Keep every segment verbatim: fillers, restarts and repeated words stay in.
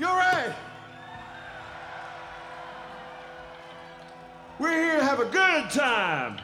You're right. We're here to have a good time.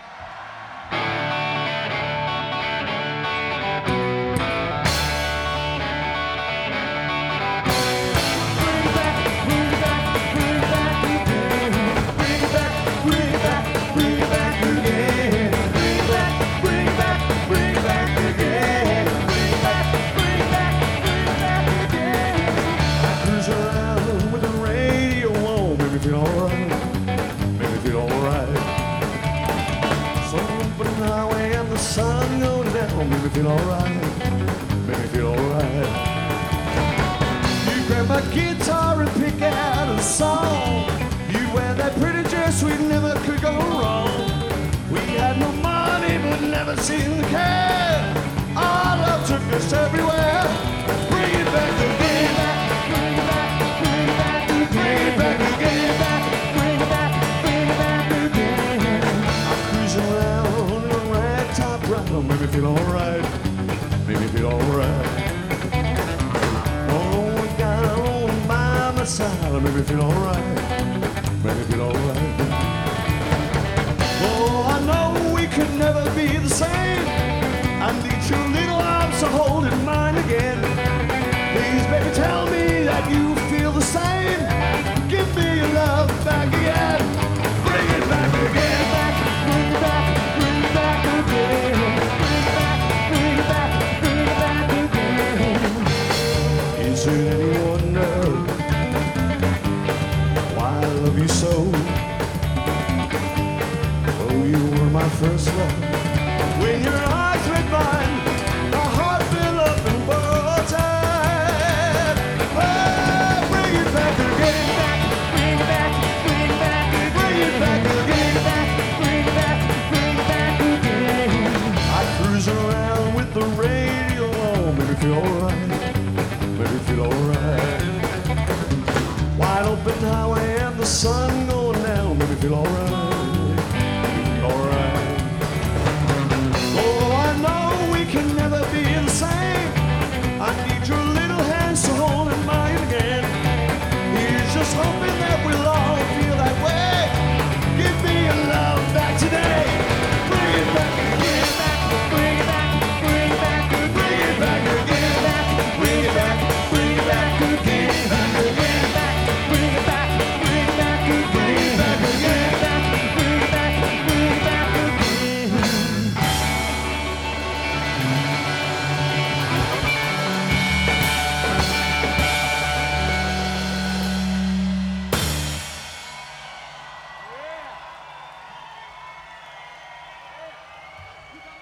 Sun going down, make me feel alright, make me feel alright. You grab my guitar and pick out a song. You wear that pretty dress, we never could go wrong. We had no money, but never seen the care. Our love took us everywhere. Bring it back again, bring it back, bring it back, bring it back, bring it back again, bring it back, bring it back again. I'm cruising around in a ragtop ride, make me feel alright, make me feel alright. Oh, we got our own by my side, make me feel alright, make me feel alright. Oh, I know we could never be the same. I need your little arms to hold in mine again. Please, baby, tell me that you feel the same. Give me your love back again. Bring it back again. Back, bring it back, bring it back again. Bring it back, bring it back, bring it back again. Is it any wonder why I love you so? Oh, you were my first love. When your eyes met mine, my heart filled up and buzzed. Oh, bring it back again, back, bring it back, bring it back, bring it back again, back, bring it back, bring it back again. I cruise around with the radio on, make me feel alright,